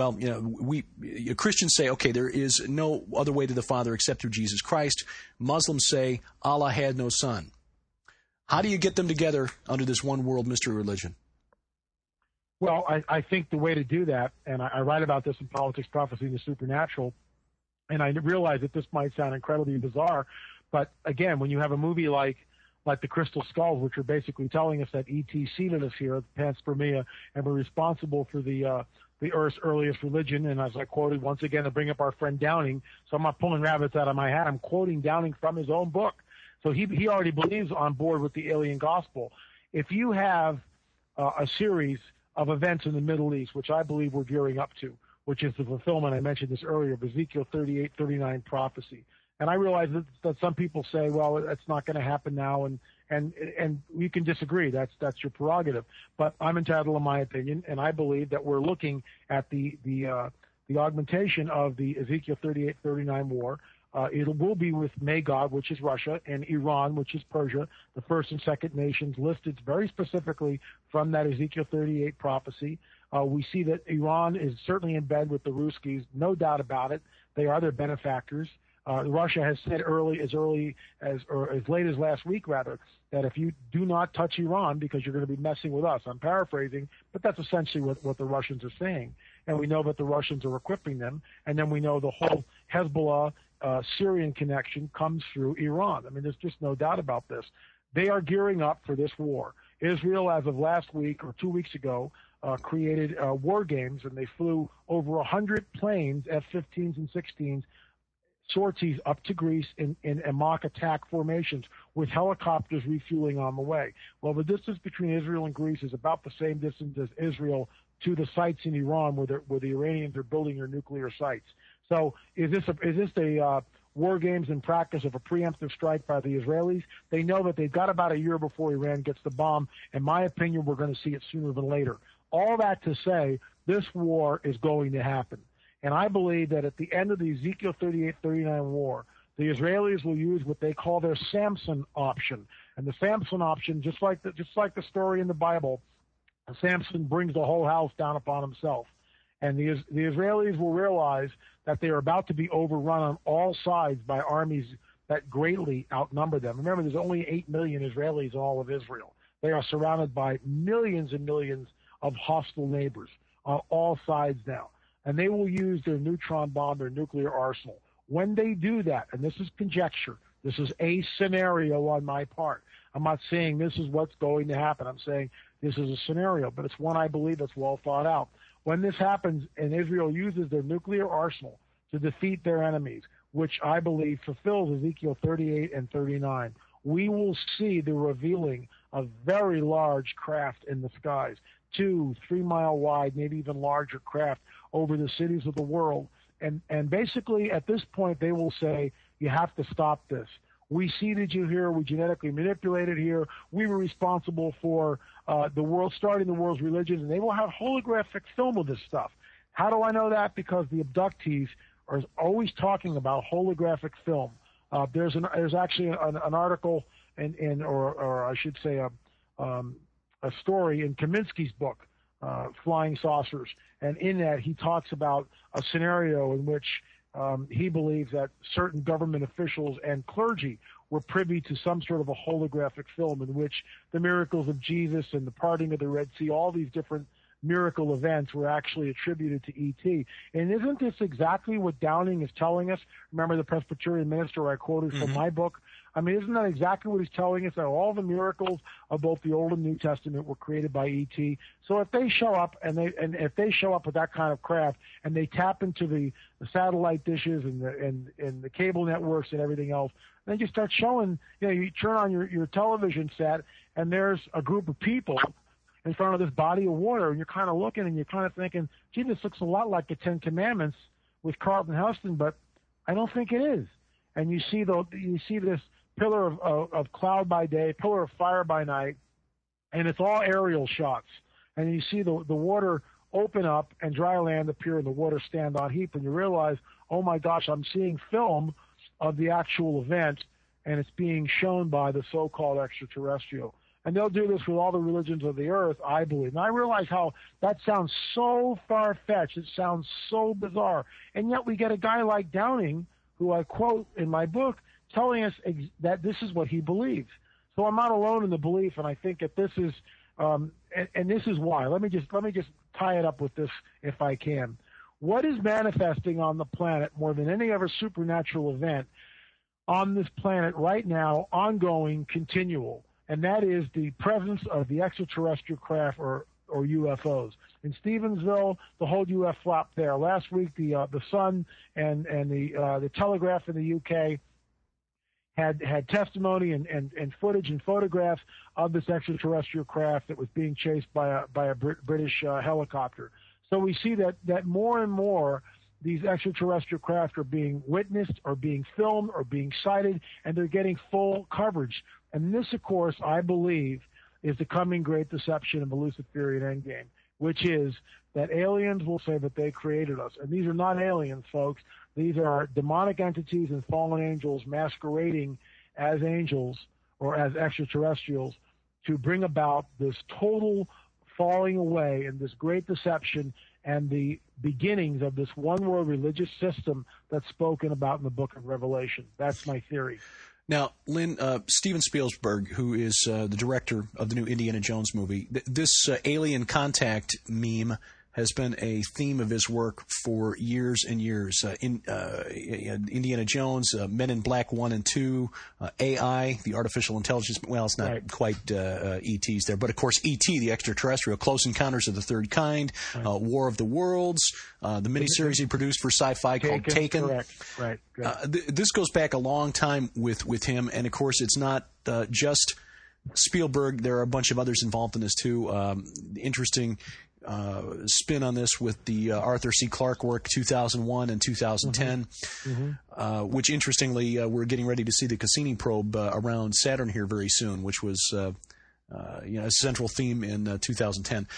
Christians say, okay, there is no other way to the Father except through Jesus Christ. Muslims say Allah had no son. How do you get them together under this one world mystery religion? Well, I think the way to do that, and I write about this in Politics, Prophecy, and the Supernatural, and I realize that this might sound incredibly bizarre, but again, when you have a movie like The Crystal Skulls, which are basically telling us that E.T. seeded us here at Panspermia and were responsible for the Earth's earliest religion, and as I quoted once again to bring up our friend Downing, so I'm not pulling rabbits out of my hat, I'm quoting Downing from his own book. So he already believes on board with the alien gospel. If you have a series of events in the Middle East, which I believe we're gearing up to, which is the fulfillment, I mentioned this earlier, of Ezekiel 38:39 prophecy. And I realize that some people say, well, that's not going to happen now, and we can disagree. That's your prerogative. But I'm entitled to my opinion, and I believe that we're looking at the augmentation of the Ezekiel 38:39 war. It will be with Magog, which is Russia, and Iran, which is Persia, the first and second nations listed very specifically from that Ezekiel 38 prophecy. We see that Iran is certainly in bed with the Ruskies, no doubt about it. They are their benefactors. Russia has said as late as last week, rather, that if you do not touch Iran because you're going to be messing with us. I'm paraphrasing, but that's essentially what the Russians are saying. And we know that the Russians are equipping them. And then we know the whole Hezbollah Syrian connection comes through Iran. I mean, there's just no doubt about this. They are gearing up for this war. Israel, as of last week or 2 weeks ago, created war games, and they flew over 100 planes, F-15s and 16s, sorties up to Greece in mock attack formations with helicopters refueling on the way. Well, the distance between Israel and Greece is about the same distance as Israel to the sites in Iran where the Iranians are building their nuclear sites. So is this a war games in practice of a preemptive strike by the Israelis? They know that they've got about a year before Iran gets the bomb. In my opinion, we're going to see it sooner than later. All that to say, this war is going to happen. And I believe that at the end of the Ezekiel 38-39 war, the Israelis will use what they call their Samson option. And the Samson option, just like the story in the Bible, Samson brings the whole house down upon himself. And the Israelis will realize that they are about to be overrun on all sides by armies that greatly outnumber them. Remember, there's only 8 million Israelis in all of Israel. They are surrounded by millions and millions of hostile neighbors on all sides now. And they will use their neutron bomb, their nuclear arsenal. When they do that, and this is conjecture, this is a scenario on my part. I'm not saying this is what's going to happen. I'm saying this is a scenario, but it's one I believe that's well thought out. When this happens and Israel uses their nuclear arsenal to defeat their enemies, which I believe fulfills Ezekiel 38 and 39, we will see the revealing of very large craft in the skies, 2-3 mile wide, maybe even larger craft over the cities of the world. And basically at this point they will say, you have to stop this. We seeded you here. We genetically manipulated here. We were responsible for the world, starting the world's religions, and they will have holographic film of this stuff. How do I know that? Because the abductees are always talking about holographic film. There's actually an article or I should say a story in Kaminsky's book, Flying Saucers, and in that he talks about a scenario in which he believes that certain government officials and clergy were privy to some sort of a holographic film in which the miracles of Jesus and the parting of the Red Sea, all these different miracle events were actually attributed to E.T. And isn't this exactly what Downing is telling us? Remember the Presbyterian minister I quoted from my book? I mean, isn't that exactly what he's telling us, that all the miracles of both the Old and New Testament were created by E.T.? So if they show up and if they show up with that kind of craft and they tap into the satellite dishes and the cable networks and everything else, then you start showing, you turn on your television set and there's a group of people in front of this body of water, and you're kind of looking and you're kind of thinking, gee, this looks a lot like the Ten Commandments with Carlton Heston, but I don't think it is. And you see this pillar of cloud by day, pillar of fire by night, and it's all aerial shots. And you see the water open up and dry land appear and the water stand on heap, and you realize, oh my gosh, I'm seeing film of the actual event, and it's being shown by the so-called extraterrestrial. And they'll do this with all the religions of the earth, I believe. And I realize how that sounds so far-fetched. It sounds so bizarre. And yet we get a guy like Downing, who I quote in my book, telling us that this is what he believes. So I'm not alone in the belief, and I think that this is, and this is why. Let me just tie it up with this if I can. What is manifesting on the planet more than any other supernatural event on this planet right now, ongoing, continual? And that is the presence of the extraterrestrial craft or UFOs. In Stevensville, the whole UFO flop there. Last week, the Sun and the Telegraph in the UK had testimony and footage and photographs of this extraterrestrial craft that was being chased by a British helicopter. So we see that more and more these extraterrestrial craft are being witnessed or being filmed or being sighted, and they're getting full coverage. And this, of course, I believe, is the coming great deception of the Luciferian endgame, which is that aliens will say that they created us. And these are not aliens, folks. These are demonic entities and fallen angels masquerading as angels or as extraterrestrials to bring about this total falling away and this great deception and the beginnings of this one-world religious system that's spoken about in the book of Revelation. That's my theory. Now, Lynn, Steven Spielberg, who is the director of the new Indiana Jones movie, this alien contact meme has been a theme of his work for years and years. Indiana Jones, Men in Black 1 and 2, AI, the artificial intelligence. Well, it's not quite ET's there, but of course E.T., the extraterrestrial, Close Encounters of the Third Kind, War of the Worlds, the miniseries he produced for Sci-Fi called Taken. Correct. Right. This goes back a long time with him, and of course it's not just Spielberg. There are a bunch of others involved in this too. Interesting spin on this with the Arthur C. Clarke work, 2001 and 2010, which interestingly we're getting ready to see the Cassini probe around Saturn here very soon, which was a central theme in 2010.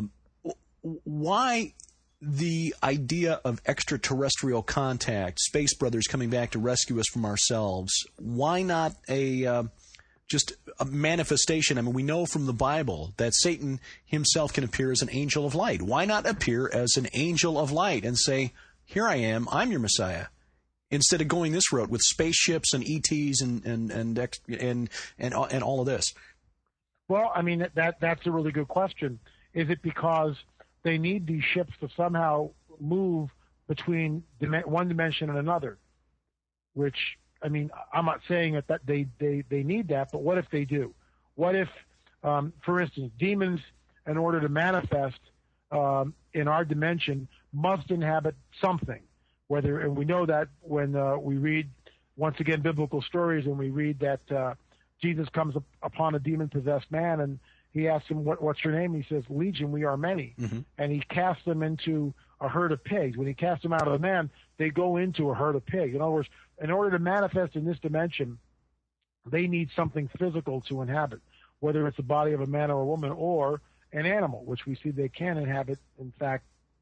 Why the idea of extraterrestrial contact, Space Brothers coming back to rescue us from ourselves? Why not just a manifestation? I mean, we know from the Bible that Satan himself can appear as an angel of light. Why not appear as an angel of light and say, here I am, I'm your Messiah, instead of going this route with spaceships and ETs and all of this? Well, I mean, that's a really good question. Is it because they need these ships to somehow move between one dimension and another, which, I mean, I'm not saying that they need that, but what if they do? What if, for instance, demons, in order to manifest in our dimension, must inhabit something? And we know that when we read, once again, biblical stories, and we read that Jesus comes upon a demon-possessed man, and he asks him, what's your name? He says, Legion, we are many. And he casts them into a herd of pigs. When he casts them out of the man, they go into a herd of pigs. In other words, in order to manifest in this dimension, they need something physical to inhabit, whether it's the body of a man or a woman or an animal, which we see they can inhabit, in fact,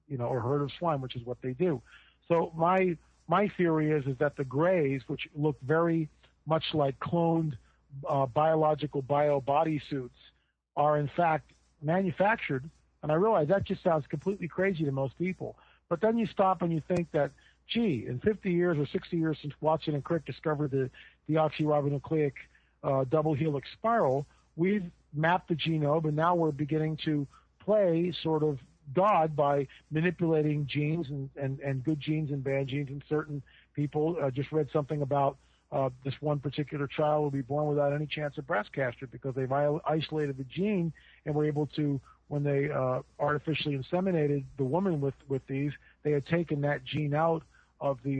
or herd of swine, which is what they do. So my theory is that the Greys, which look very much like cloned biological bio bodysuits, are in fact manufactured. And I realize that just sounds completely crazy to most people. But then you stop and you think that, gee, in 50 years or 60 years since Watson and Crick discovered the deoxyribonucleic double helix spiral, we've mapped the genome, and now we're beginning to play sort of God by manipulating genes and good genes and bad genes in certain people. Just read something about this one particular child will be born without any chance of breast cancer because they've isolated the gene and were able to, when they artificially inseminated the woman with these, they had taken that gene out of the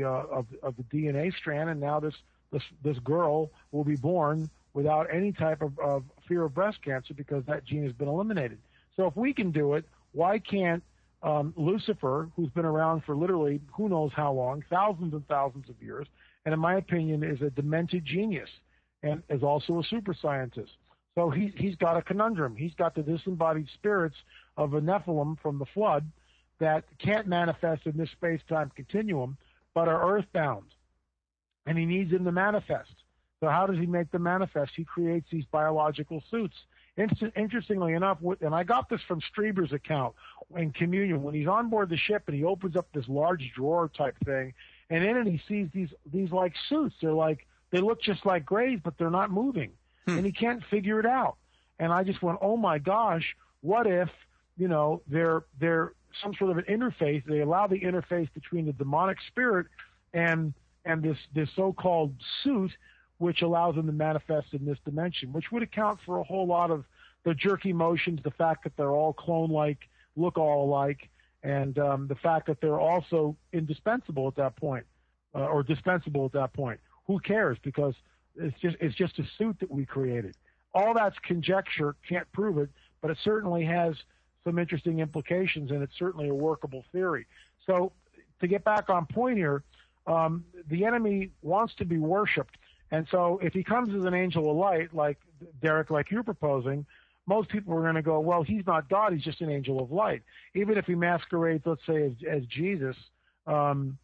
DNA strand, and now this girl will be born without any type of fear of breast cancer because that gene has been eliminated. So if we can do it, why can't Lucifer, who's been around for literally who knows how long, thousands and thousands of years, and in my opinion is a demented genius and is also a super scientist. So he's got a conundrum. He's got the disembodied spirits of a Nephilim from the flood that can't manifest in this space-time continuum, but are earthbound. And he needs them to manifest. So how does he make them manifest? He creates these biological suits. Interestingly enough, and I got this from Strieber's account in Communion, when he's on board the ship and he opens up this large drawer type thing, and in it he sees these like suits. They look just like Greys, but they're not moving. And he can't figure it out. And I just went, oh my gosh, what if, they're some sort of an interface. They allow the interface between the demonic spirit and this so-called suit, which allows them to manifest in this dimension, which would account for a whole lot of the jerky motions, the fact that they're all clone-like, look all alike, and the fact that they're also indispensable at that point, or dispensable at that point. Who cares? Because it's just a suit that we created. All that's conjecture, can't prove it, but it certainly has some interesting implications, and it's certainly a workable theory. So to get back on point here, the enemy wants to be worshipped. And so if he comes as an angel of light, like Derek, like you're proposing, most people are going to go, well, he's not God, he's just an angel of light. Even if he masquerades, let's say, as Jesus, and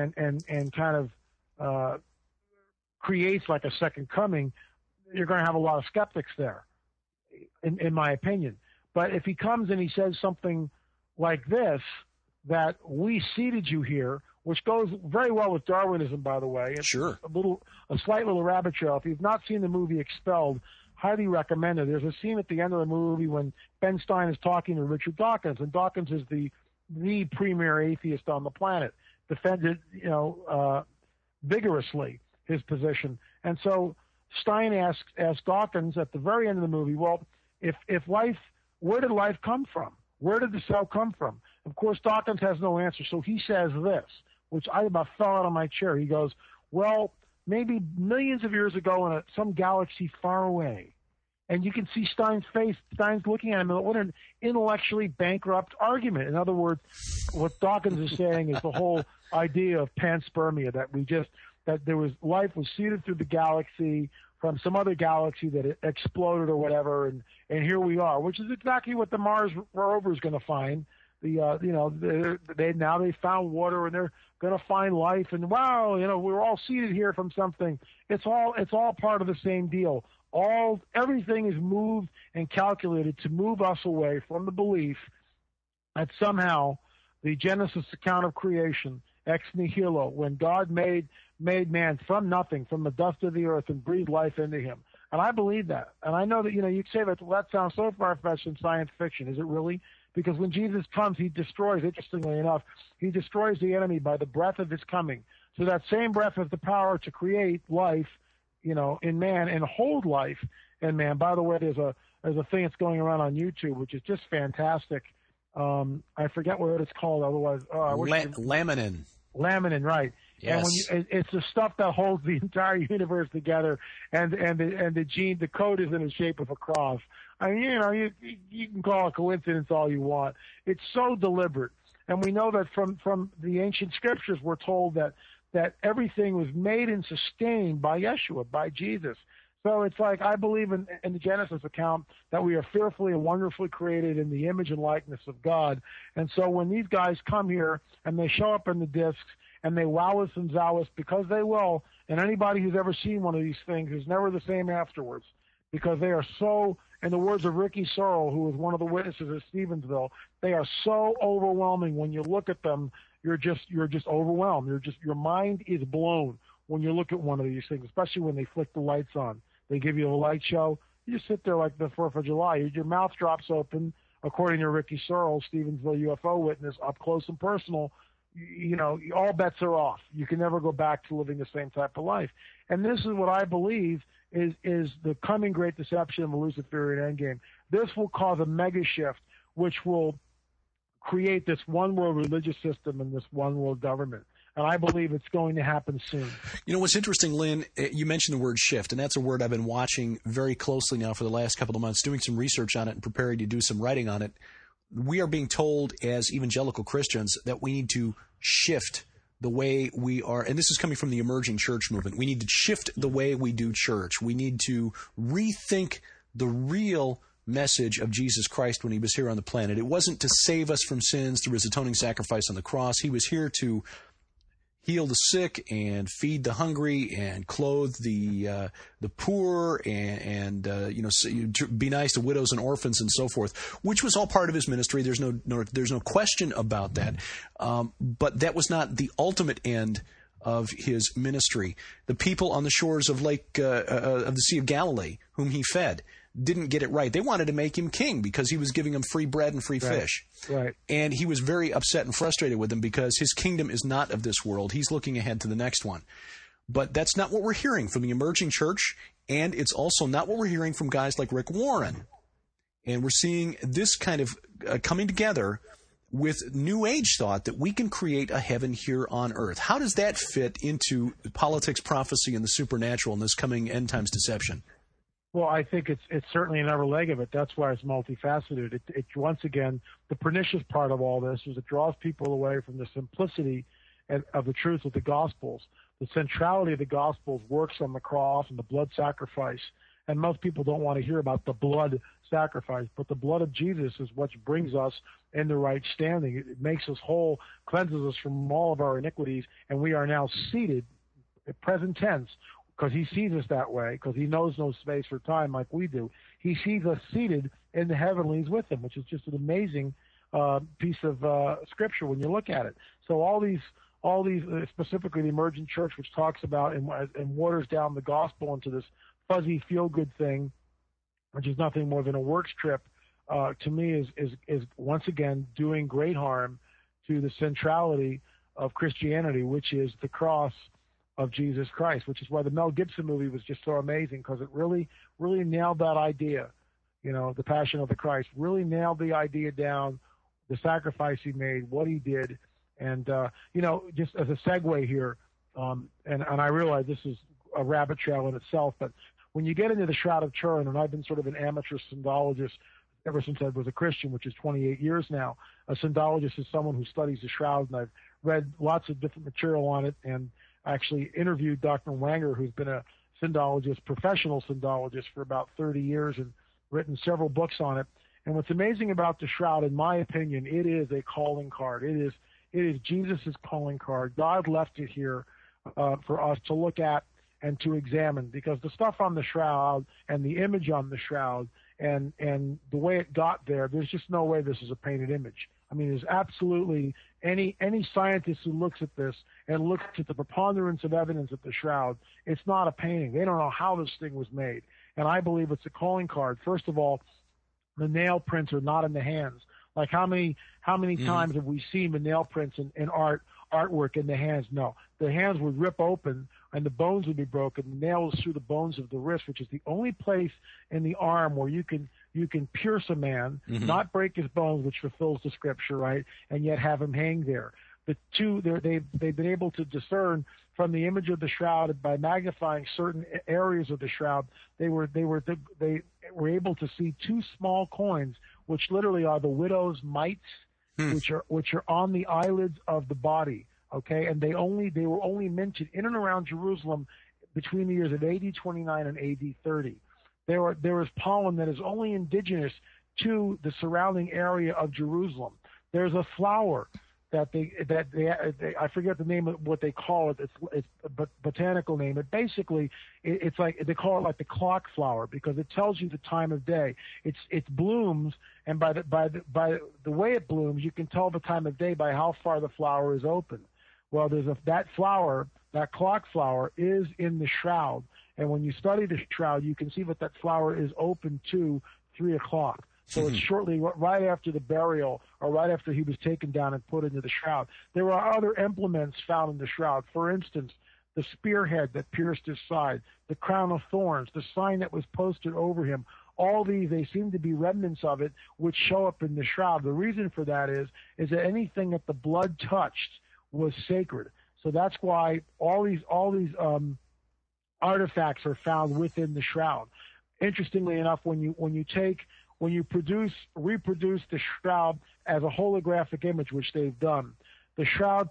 kind of creates like a second coming, you're going to have a lot of skeptics there, in my opinion. But if he comes and he says something like this, that we seeded you here, which goes very well with Darwinism, by the way. It's sure. A slight little rabbit trail. If you've not seen the movie Expelled, highly recommend it. There's a scene at the end of the movie when Ben Stein is talking to Richard Dawkins, and Dawkins is the premier atheist on the planet, defended, vigorously his position. And so Stein asks Dawkins at the very end of the movie, well, if life, where did life come from? Where did the cell come from? Of course, Dawkins has no answer, so he says this, which I about fell out of my chair. He goes, well, maybe millions of years ago in some galaxy far away. And you can see Stein's face. Stein's looking at him. What an intellectually bankrupt argument. In other words, what Dawkins is saying is the whole idea of panspermia, that there was life was seeded through the galaxy from some other galaxy that it exploded or whatever, and here we are, which is exactly what the Mars rover is going to find. They found water and they're going to find life, and wow, we're all seeded here from something. It's all part of the same deal. Everything is moved and calculated to move us away from the belief that somehow the Genesis account of creation, ex nihilo, when God made man from nothing, from the dust of the earth, and breathed life into him. And I believe that. And I know that, you say that sounds so far-fetched in science fiction. Is it really? Because when Jesus comes, he destroys, interestingly enough, he destroys the enemy by the breath of his coming. So that same breath has the power to create life, in man, and hold life in man. By the way, there's a thing that's going around on YouTube, which is just fantastic. I forget what it's called. Otherwise, laminin. Laminin, right? Yes. And it's the stuff that holds the entire universe together, and the gene, the code is in the shape of a cross. I mean, you can call it coincidence all you want. It's so deliberate, and we know that from the ancient scriptures, we're told that everything was made and sustained by Yeshua, by Jesus. So it's like I believe in the Genesis account that we are fearfully and wonderfully created in the image and likeness of God. And so when these guys come here and they show up in the discs and they wow us and zow us, because they will, and anybody who's ever seen one of these things is never the same afterwards, because they are so, in the words of Ricky Searle, who was one of the witnesses at Stevensville, they are so overwhelming. When you look at them, you're just overwhelmed. Your mind is blown when you look at one of these things, especially when they flick the lights on. They give you a light show. You just sit there like the 4th of July. Your mouth drops open, according to Ricky Searle, Stevensville UFO witness, up close and personal. All bets are off. You can never go back to living the same type of life. And this is what I believe is the coming great deception of the Luciferian endgame. This will cause a mega shift, which will create this one world religious system and this one world government. And I believe it's going to happen soon. You know, what's interesting, Lynn, you mentioned the word shift, and that's a word I've been watching very closely now for the last couple of months, doing some research on it and preparing to do some writing on it. We are being told as evangelical Christians that we need to shift the way we are, and this is coming from the emerging church movement. We need to shift the way we do church. We need to rethink the real message of Jesus Christ when he was here on the planet. It wasn't to save us from sins through his atoning sacrifice on the cross. He was here to heal the sick and feed the hungry and clothe the poor and be nice to widows and orphans and so forth, which was all part of his ministry. There's no question about that. But that was not the ultimate end of his ministry. The people on the shores of of the Sea of Galilee, whom he fed, didn't get it right. They wanted to make him king because he was giving them free bread and free fish. Right. And he was very upset and frustrated with them because his kingdom is not of this world. He's looking ahead to the next one. But that's not what we're hearing from the emerging church, and it's also not what we're hearing from guys like Rick Warren. And we're seeing this kind of coming together with New Age thought that we can create a heaven here on earth. How does that fit into politics, prophecy, and the supernatural in this coming end times deception? Well, I think it's certainly another leg of it. That's why it's multifaceted. It's once again, the pernicious part of all this is it draws people away from the simplicity of the truth of the Gospels. The centrality of the Gospels works on the cross and the blood sacrifice. And most people don't want to hear about the blood sacrifice, but the blood of Jesus is what brings us in the right standing. It makes us whole, cleanses us from all of our iniquities, and we are now seated, present tense, because he sees us that way, because he knows no space or time like we do. He sees us seated in the heavenlies with him, which is just an amazing piece of scripture when you look at it. So all these, specifically the emerging church, which talks about and waters down the gospel into this fuzzy feel-good thing, which is nothing more than a works trip, to me is once again doing great harm to the centrality of Christianity, which is the cross of Jesus Christ, which is why the Mel Gibson movie was just so amazing, because it really, really nailed that idea. The Passion of the Christ really nailed the idea down, the sacrifice he made, what he did. And, just as a segue here, and I realize this is a rabbit trail in itself, but when you get into the Shroud of Turin, and I've been sort of an amateur syndologist ever since I was a Christian, which is 28 years now. A syndologist is someone who studies the Shroud, and I've read lots of different material on it, and actually interviewed Dr. Wanger, who's been a syndologist, professional syndologist for about 30 years, and written several books on it. And what's amazing about the Shroud, in my opinion, it is a calling card. It is Jesus' calling card. God left it here for us to look at and to examine, because the stuff on the Shroud and the image on the Shroud and the way it got there, there's just no way this is a painted image. I mean, there's absolutely any scientist who looks at this and looks at the preponderance of evidence at the Shroud, it's not a painting. They don't know how this thing was made. And I believe it's a calling card. First of all, the nail prints are not in the hands. Like how many times have we seen the nail prints in artwork in the hands? No. The hands would rip open and the bones would be broken. The nails through the bones of the wrist, which is the only place in the arm where you can pierce a man, not break his bones, which fulfills the scripture, right? And yet have him hang there. The two, they've been able to discern from the image of the Shroud by magnifying certain areas of the Shroud. They were able to see two small coins, which literally are the widow's mites, which are on the eyelids of the body. Okay, and they were only minted in and around Jerusalem between the years of AD 29 and AD 30. There is pollen that is only indigenous to the surrounding area of Jerusalem. There's a flower that they I forget the name of what they call it. It's a botanical name. But basically, it's like they call it like the clock flower because it tells you the time of day. It blooms, and by the way it blooms, you can tell the time of day by how far the flower is open. Well, that flower, that clock flower, is in the shroud, and when you study the shroud, you can see that flower is open to 3 o'clock. So it's shortly right after the burial or right after he was taken down and put into the shroud. There are other implements found in the shroud. For instance, the spearhead that pierced his side, the crown of thorns, the sign that was posted over him. All these, they seem to be remnants of it, which show up in the shroud. The reason for that is that anything that the blood touched was sacred. So that's why all these artifacts are found within the shroud. Interestingly enough, when you reproduce the shroud as a holographic image, which they've done, the shroud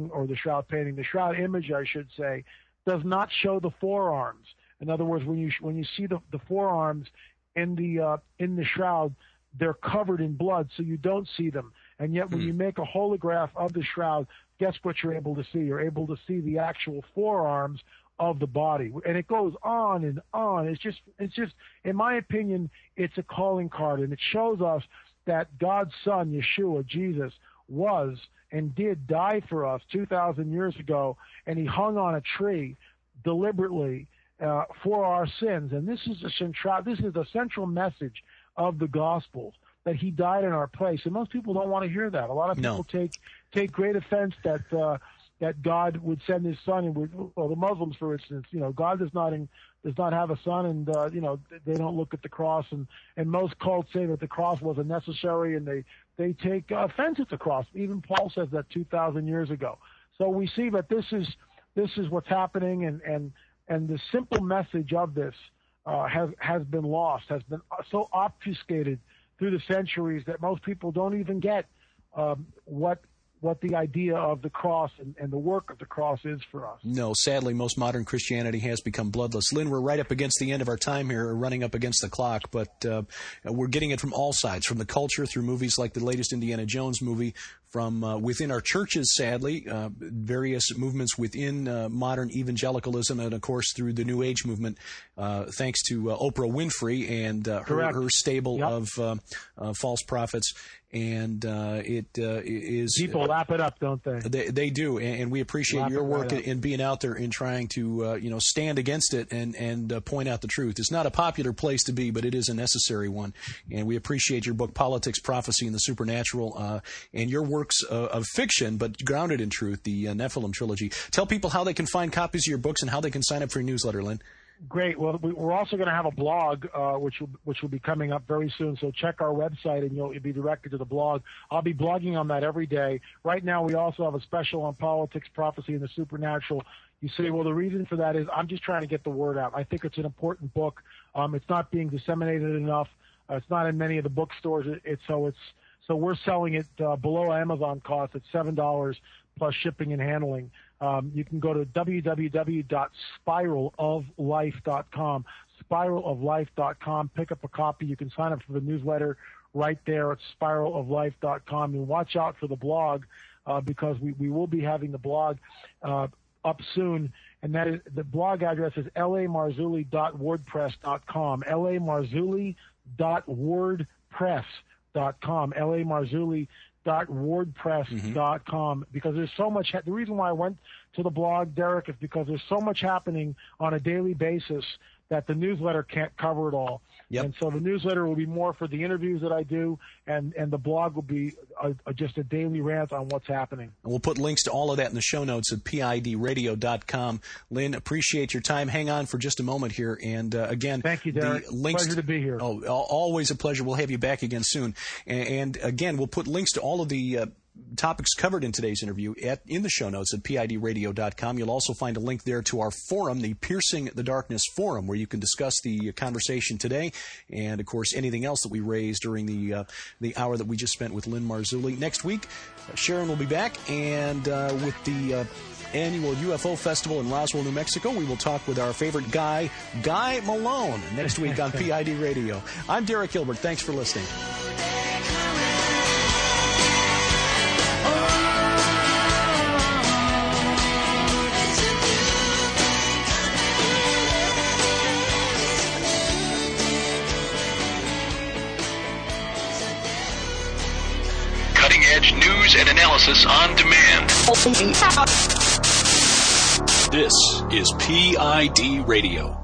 image, I should say, does not show the forearms. In other words, when you see the forearms in the shroud, they're covered in blood, so you don't see them. And yet, when you make a holograph of the shroud, guess what you're able to see? You're able to see the actual forearms of the body, and it goes on and on. It's just, in my opinion, it's a calling card, and it shows us that God's Son, Yeshua, Jesus, was and did die for us 2,000 years ago, and he hung on a tree deliberately for our sins. And this is the central message of the Gospels, that he died in our place. And most people don't want to hear that. A lot of people take great offense that God would send his son, and the Muslims, for instance, God does not have a son, and they don't look at the cross, and most cults say that the cross wasn't necessary, and they take offense at the cross. Even Paul says that 2,000 years ago. So we see that this is what's happening, and the simple message of this has been lost, has been so obfuscated through the centuries that most people don't even get what the idea of the cross and the work of the cross is for us. No, sadly, most modern Christianity has become bloodless. Lynn, we're right up against the end of our time here, running up against the clock, but we're getting it from all sides, from the culture through movies like the latest Indiana Jones movie, from within our churches, sadly, various movements within modern evangelicalism, and, of course, through the New Age movement, thanks to Oprah Winfrey and her stable of false prophets. And it is... People lap it up, don't they? They do, and we appreciate your work in being out there and trying to stand against it and point out the truth. It's not a popular place to be, but it is a necessary one. And we appreciate your book, Politics, Prophecy, and the Supernatural, and your works of fiction, but grounded in truth, the Nephilim trilogy. Tell people how they can find copies of your books and how they can sign up for your newsletter, Lynn. Great. Well, we're also going to have a blog, which will be coming up very soon. So check our website, and you'll be directed to the blog. I'll be blogging on that every day. Right now, we also have a special on politics, prophecy, and the supernatural. You say, well, the reason for that is I'm just trying to get the word out. I think it's an important book. It's not being disseminated enough. It's not in many of the bookstores. So we're selling it below Amazon cost at $7 plus shipping and handling. You can go to www.spiraloflife.com, spiraloflife.com, pick up a copy. You can sign up for the newsletter right there at spiraloflife.com. And watch out for the blog because we will be having the blog up soon. And that is, the blog address is lamarzulli.wordpress.com, lamarzulli.wordpress.com, lamarzulli.wordpress.com, because there's so much. The reason why I went to the blog, Derek, is because there's so much happening on a daily basis that the newsletter can't cover it all. Yep. And so the newsletter will be more for the interviews that I do, and the blog will be just a daily rant on what's happening. And we'll put links to all of that in the show notes at PIDradio.com. Lynn, appreciate your time. Hang on for just a moment here. And again, thank you, Derek. Pleasure to be here. Oh, always a pleasure. We'll have you back again soon. And again, we'll put links to all of the topics covered in today's interview in the show notes at PIDradio.com. You'll also find a link there to our forum, the Piercing the Darkness Forum, where you can discuss the conversation today and, of course, anything else that we raised during the hour that we just spent with Lynn Marzulli. Next week, Sharon will be back, and with the annual UFO Festival in Roswell, New Mexico. We will talk with our favorite guy, Guy Malone, next week on PID Radio. I'm Derek Gilbert. Thanks for listening. Cutting-edge news and analysis on demand. This is PID Radio.